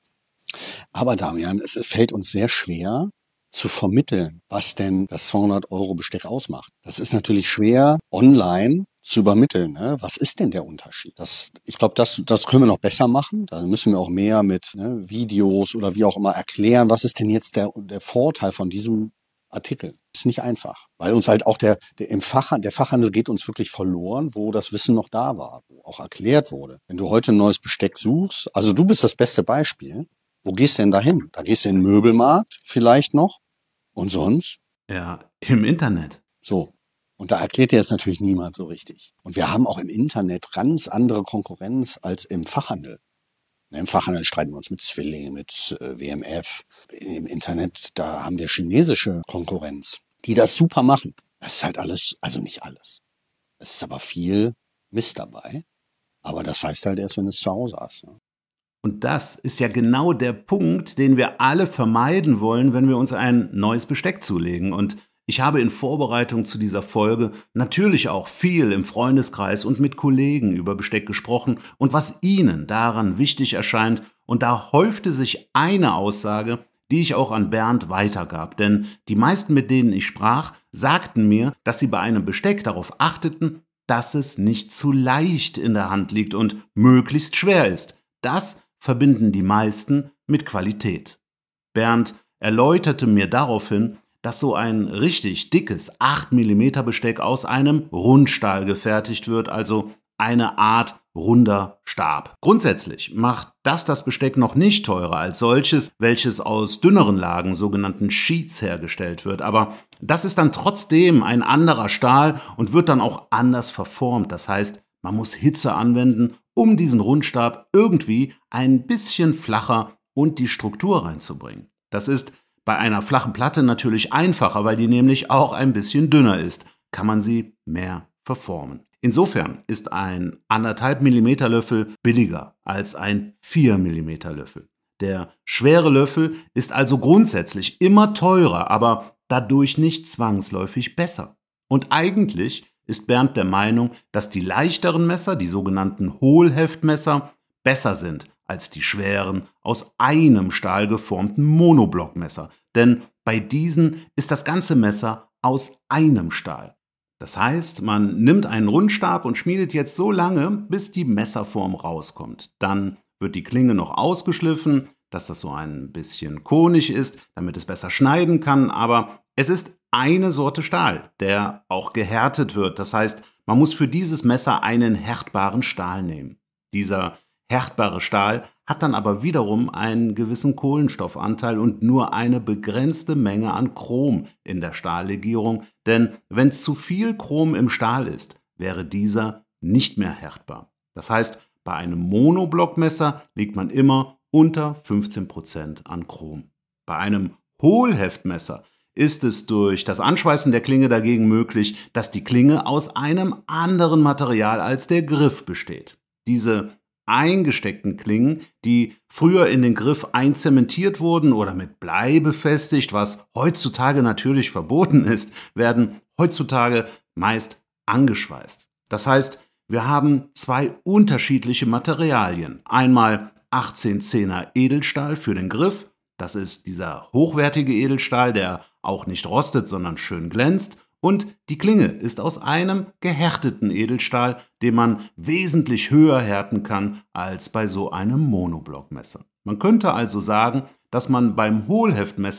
Aber Damian, es fällt uns sehr schwer zu vermitteln, was denn das zweihundert Euro Besteck ausmacht. Das ist natürlich schwer online zu übermitteln. Ne? Was ist denn der Unterschied? Das, ich glaube, das, das können wir noch besser machen. Da müssen wir auch mehr mit ne, Videos oder wie auch immer erklären, was ist denn jetzt der, der Vorteil von diesem Artikel. Ist nicht einfach, weil uns halt auch der, der im Fachhandel, der Fachhandel geht uns wirklich verloren, wo das Wissen noch da war, wo auch erklärt wurde. Wenn du heute ein neues Besteck suchst, also du bist das beste Beispiel. Wo gehst du denn da hin? Da gehst du in den Möbelmarkt vielleicht noch und sonst? Ja, im Internet. So. Und da erklärt dir das natürlich niemand so richtig. Und wir haben auch im Internet ganz andere Konkurrenz als im Fachhandel. Im Fachhandel streiten wir uns mit Zwilling, mit äh, W M F. Im Internet, da haben wir chinesische Konkurrenz, die das super machen. Das ist halt alles, also nicht alles. Es ist aber viel Mist dabei. Aber das weißt du halt erst, wenn du es zu Hause hast. Ne? Und das ist ja genau der Punkt, den wir alle vermeiden wollen, wenn wir uns ein neues Besteck zulegen. Und ich habe in Vorbereitung zu dieser Folge natürlich auch viel im Freundeskreis und mit Kollegen über Besteck gesprochen und was ihnen daran wichtig erscheint. Und da häufte sich eine Aussage, die ich auch an Bernd weitergab. Denn die meisten, mit denen ich sprach, sagten mir, dass sie bei einem Besteck darauf achteten, dass es nicht zu leicht in der Hand liegt und möglichst schwer ist. Das verbinden die meisten mit Qualität. Bernd erläuterte mir daraufhin, dass so ein richtig dickes acht Millimeter Besteck aus einem Rundstahl gefertigt wird, also eine Art runder Stab. Grundsätzlich macht das das Besteck noch nicht teurer als solches, welches aus dünneren Lagen, sogenannten Sheets, hergestellt wird. Aber das ist dann trotzdem ein anderer Stahl und wird dann auch anders verformt. Das heißt, man muss Hitze anwenden, um diesen Rundstab irgendwie ein bisschen flacher und die Struktur reinzubringen. Das ist bei einer flachen Platte natürlich einfacher, weil die nämlich auch ein bisschen dünner ist, kann man sie mehr verformen. Insofern ist ein anderthalb Millimeter Löffel billiger als ein vier Millimeter Löffel. Der schwere Löffel ist also grundsätzlich immer teurer, aber dadurch nicht zwangsläufig besser. Und eigentlich ist Bernd der Meinung, dass die leichteren Messer, die sogenannten Hohlheftmesser, besser sind als die schweren, aus einem Stahl geformten Monoblockmesser. Denn bei diesen ist das ganze Messer aus einem Stahl. Das heißt, man nimmt einen Rundstab und schmiedet jetzt so lange, bis die Messerform rauskommt. Dann wird die Klinge noch ausgeschliffen, dass das so ein bisschen konig ist, damit es besser schneiden kann. Aber es ist eine Sorte Stahl, der auch gehärtet wird. Das heißt, man muss für dieses Messer einen härtbaren Stahl nehmen. Dieser härtbare Stahl hat dann aber wiederum einen gewissen Kohlenstoffanteil und nur eine begrenzte Menge an Chrom in der Stahllegierung, denn wenn zu viel Chrom im Stahl ist, wäre dieser nicht mehr härtbar. Das heißt, bei einem Monoblockmesser liegt man immer unter fünfzehn Prozent an Chrom. Bei einem Hohlheftmesser ist es durch das Anschweißen der Klinge dagegen möglich, dass die Klinge aus einem anderen Material als der Griff besteht. Diese eingesteckten Klingen, die früher in den Griff einzementiert wurden oder mit Blei befestigt, was heutzutage natürlich verboten ist, werden heutzutage meist angeschweißt. Das heißt, wir haben zwei unterschiedliche Materialien. Einmal achtzehn Zehner Edelstahl für den Griff, das ist dieser hochwertige Edelstahl, der auch nicht rostet, sondern schön glänzt. Und die Klinge ist aus einem gehärteten Edelstahl, den man wesentlich höher härten kann als bei so einem Monoblockmesser. Man könnte also sagen, dass man beim Hohlheftmesser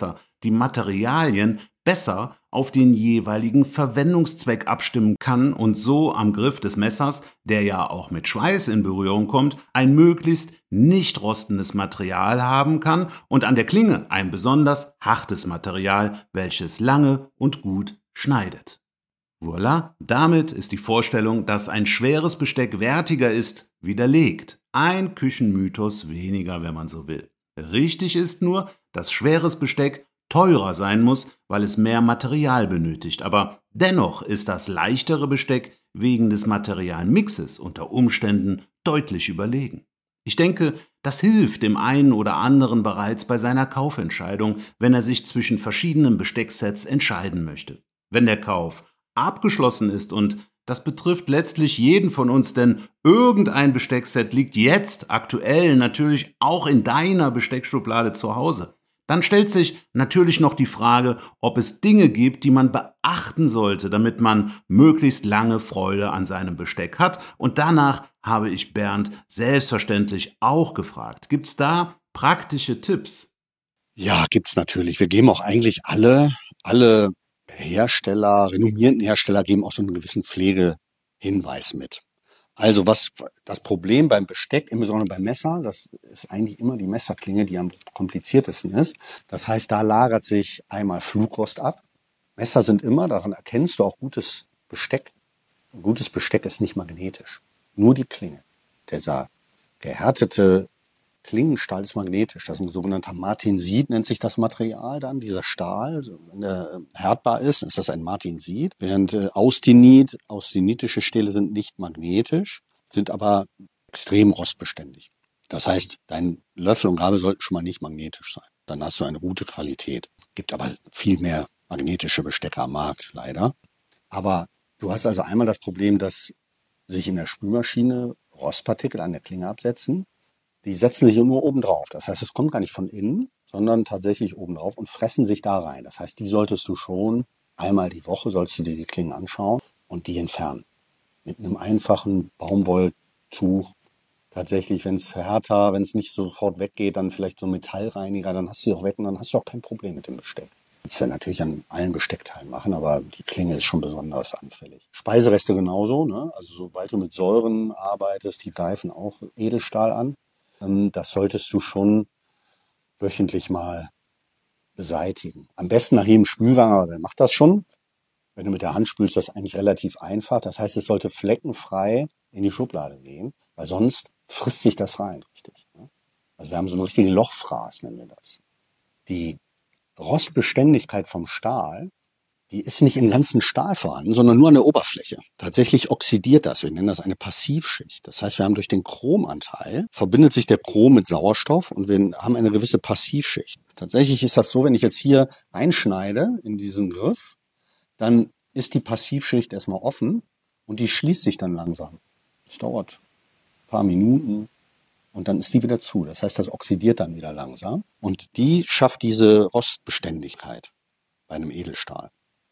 die Materialien besser auf den jeweiligen Verwendungszweck abstimmen kann und so am Griff des Messers, der ja auch mit Schweiß in Berührung kommt, ein möglichst nicht rostendes Material haben kann und an der Klinge ein besonders hartes Material, welches lange und gut schneidet. Voilà, damit ist die Vorstellung, dass ein schweres Besteck wertiger ist, widerlegt. Ein Küchenmythos weniger, wenn man so will. Richtig ist nur, dass schweres Besteck teurer sein muss, weil es mehr Material benötigt. Aber dennoch ist das leichtere Besteck wegen des Materialmixes unter Umständen deutlich überlegen. Ich denke, das hilft dem einen oder anderen bereits bei seiner Kaufentscheidung, wenn er sich zwischen verschiedenen Bestecksets entscheiden möchte. Wenn der Kauf abgeschlossen ist, und das betrifft letztlich jeden von uns, denn irgendein Besteckset liegt jetzt aktuell natürlich auch in deiner Besteckschublade zu Hause, dann stellt sich natürlich noch die Frage, ob es Dinge gibt, die man beachten sollte, damit man möglichst lange Freude an seinem Besteck hat. Und danach habe ich Bernd selbstverständlich auch gefragt. Gibt's da praktische Tipps? Ja, gibt's natürlich. Wir geben auch eigentlich alle, alle Hersteller, renommierten Hersteller geben auch so einen gewissen Pflegehinweis mit. Also was das Problem beim Besteck, insbesondere beim Messer, das ist eigentlich immer die Messerklinge, die am kompliziertesten ist. Das heißt, da lagert sich einmal Flugrost ab. Messer sind immer, daran erkennst du auch gutes Besteck. Gutes Besteck ist nicht magnetisch. Nur die Klinge. Dieser gehärtete Klingenstahl ist magnetisch. Das ist ein sogenannter Martensit, nennt sich das Material dann, dieser Stahl. Wenn der härtbar ist, ist das ein Martensit. Während äh, Austenit, austenitische Stähle sind nicht magnetisch, sind aber extrem rostbeständig. Das heißt, dein Löffel und Gabel sollten schon mal nicht magnetisch sein. Dann hast du eine gute Qualität. Gibt aber viel mehr magnetische Bestecke am Markt, leider. Aber du hast also einmal das Problem, dass sich in der Spülmaschine Rostpartikel an der Klinge absetzen. Die setzen sich nur oben drauf. Das heißt, es kommt gar nicht von innen, sondern tatsächlich oben drauf und fressen sich da rein. Das heißt, die solltest du schon einmal die Woche, solltest du dir die Klingen anschauen und die entfernen. Mit einem einfachen Baumwolltuch. Tatsächlich, wenn es härter, wenn es nicht sofort weggeht, dann vielleicht so ein Metallreiniger, dann hast du sie auch weg und dann hast du auch kein Problem mit dem Besteck. Kannst du natürlich an allen Besteckteilen machen, aber die Klinge ist schon besonders anfällig. Speisereste genauso, ne? Also sobald du mit Säuren arbeitest, die greifen auch Edelstahl an. Das solltest du schon wöchentlich mal beseitigen. Am besten nach jedem Spülgang, aber wer macht das schon? Wenn du mit der Hand spülst, ist das eigentlich relativ einfach. Das heißt, es sollte fleckenfrei in die Schublade gehen, weil sonst frisst sich das rein, richtig. Also wir haben so einen richtigen Lochfraß, nennen wir das. Die Rostbeständigkeit vom Stahl, die ist nicht im ganzen Stahl vorhanden, sondern nur an der Oberfläche. Tatsächlich oxidiert das. Wir nennen das eine Passivschicht. Das heißt, wir haben durch den Chromanteil, verbindet sich der Chrom mit Sauerstoff und wir haben eine gewisse Passivschicht. Tatsächlich ist das so, wenn ich jetzt hier reinschneide in diesen Griff, dann ist die Passivschicht erstmal offen und die schließt sich dann langsam. Das dauert ein paar Minuten und dann ist die wieder zu. Das heißt, das oxidiert dann wieder langsam und die schafft diese Rostbeständigkeit bei einem Edelstahl.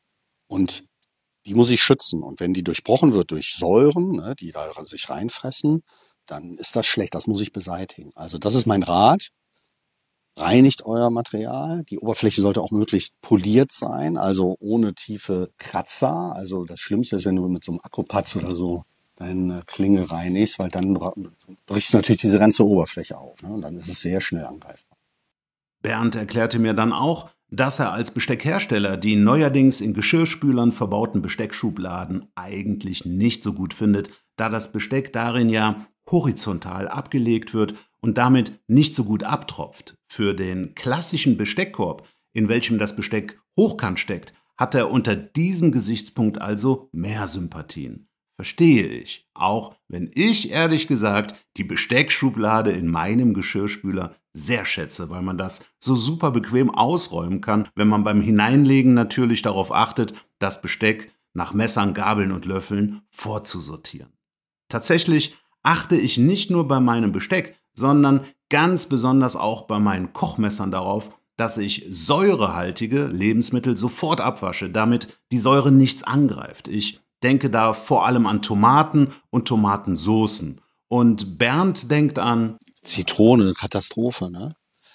Und die muss ich schützen. Und wenn die durchbrochen wird durch Säuren, ne, die da sich reinfressen, dann ist das schlecht. Das muss ich beseitigen. Also das ist mein Rat. Reinigt euer Material. Die Oberfläche sollte auch möglichst poliert sein, also ohne tiefe Kratzer. Also das Schlimmste ist, wenn du mit so einem Akkupatz oder so deine Klinge reinigst, weil dann brichst du natürlich diese ganze Oberfläche auf. Ne? Und dann ist es sehr schnell angreifbar. Bernd erklärte mir dann auch, dass er als Besteckhersteller die neuerdings in Geschirrspülern verbauten Besteckschubladen eigentlich nicht so gut findet, da das Besteck darin ja horizontal abgelegt wird und damit nicht so gut abtropft. Für den klassischen Besteckkorb, in welchem das Besteck hochkant steckt, hat er unter diesem Gesichtspunkt also mehr Sympathien. Verstehe ich, auch wenn ich ehrlich gesagt die Besteckschublade in meinem Geschirrspüler sehr schätze, weil man das so super bequem ausräumen kann, wenn man beim Hineinlegen natürlich darauf achtet, das Besteck nach Messern, Gabeln und Löffeln vorzusortieren. Tatsächlich achte ich nicht nur bei meinem Besteck, sondern ganz besonders auch bei meinen Kochmessern darauf, dass ich säurehaltige Lebensmittel sofort abwasche, damit die Säure nichts angreift. Ich denke da vor allem an Tomaten und Tomatensoßen. Und Bernd denkt an Zitrone, Katastrophe, ne?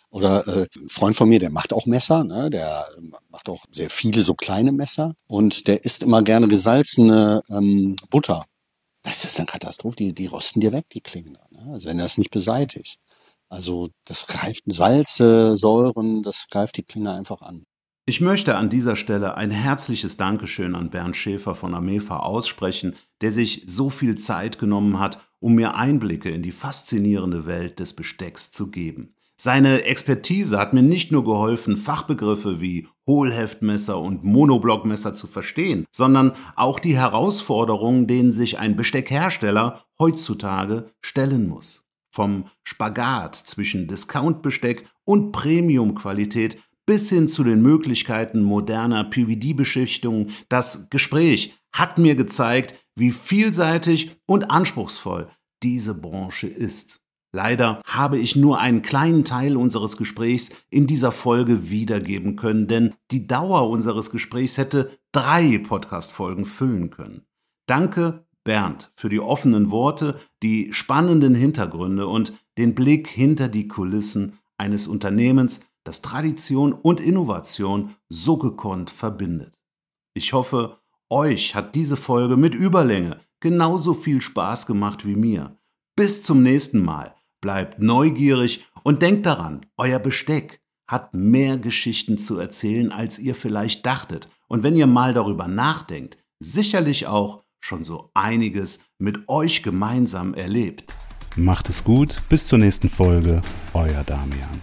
Oder äh, ein Freund von mir, der macht auch Messer, ne? Der macht auch sehr viele so kleine Messer und der isst immer gerne gesalzene ähm, Butter. Das ist eine Katastrophe, die, die rosten dir weg, die Klingen. Ne? Also wenn er das nicht beseitigt. Also das greift Salze, Säuren, das greift die Klinge einfach an. Ich möchte an dieser Stelle ein herzliches Dankeschön an Bernd Schäfer von Amefa aussprechen, der sich so viel Zeit genommen hat, um mir Einblicke in die faszinierende Welt des Bestecks zu geben. Seine Expertise hat mir nicht nur geholfen, Fachbegriffe wie Hohlheftmesser und Monoblockmesser zu verstehen, sondern auch die Herausforderungen, denen sich ein Besteckhersteller heutzutage stellen muss. Vom Spagat zwischen Discount-Besteck und Premium-Qualität bis hin zu den Möglichkeiten moderner P V D-Beschichtungen. Das Gespräch hat mir gezeigt, wie vielseitig und anspruchsvoll diese Branche ist. Leider habe ich nur einen kleinen Teil unseres Gesprächs in dieser Folge wiedergeben können, denn die Dauer unseres Gesprächs hätte drei Podcast-Folgen füllen können. Danke, Bernd, für die offenen Worte, die spannenden Hintergründe und den Blick hinter die Kulissen eines Unternehmens, das Tradition und Innovation so gekonnt verbindet. Ich hoffe, euch hat diese Folge mit Überlänge genauso viel Spaß gemacht wie mir. Bis zum nächsten Mal. Bleibt neugierig und denkt daran, euer Besteck hat mehr Geschichten zu erzählen, als ihr vielleicht dachtet. Und wenn ihr mal darüber nachdenkt, sicherlich auch schon so einiges mit euch gemeinsam erlebt. Macht es gut, bis zur nächsten Folge, euer Damian.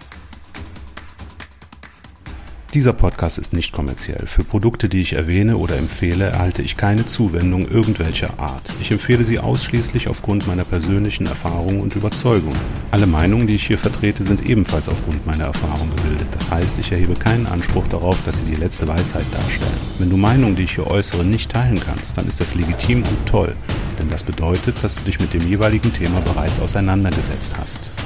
Dieser Podcast ist nicht kommerziell. Für Produkte, die ich erwähne oder empfehle, erhalte ich keine Zuwendung irgendwelcher Art. Ich empfehle sie ausschließlich aufgrund meiner persönlichen Erfahrungen und Überzeugungen. Alle Meinungen, die ich hier vertrete, sind ebenfalls aufgrund meiner Erfahrung gebildet. Das heißt, ich erhebe keinen Anspruch darauf, dass sie die letzte Weisheit darstellen. Wenn du Meinungen, die ich hier äußere, nicht teilen kannst, dann ist das legitim und toll, denn das bedeutet, dass du dich mit dem jeweiligen Thema bereits auseinandergesetzt hast.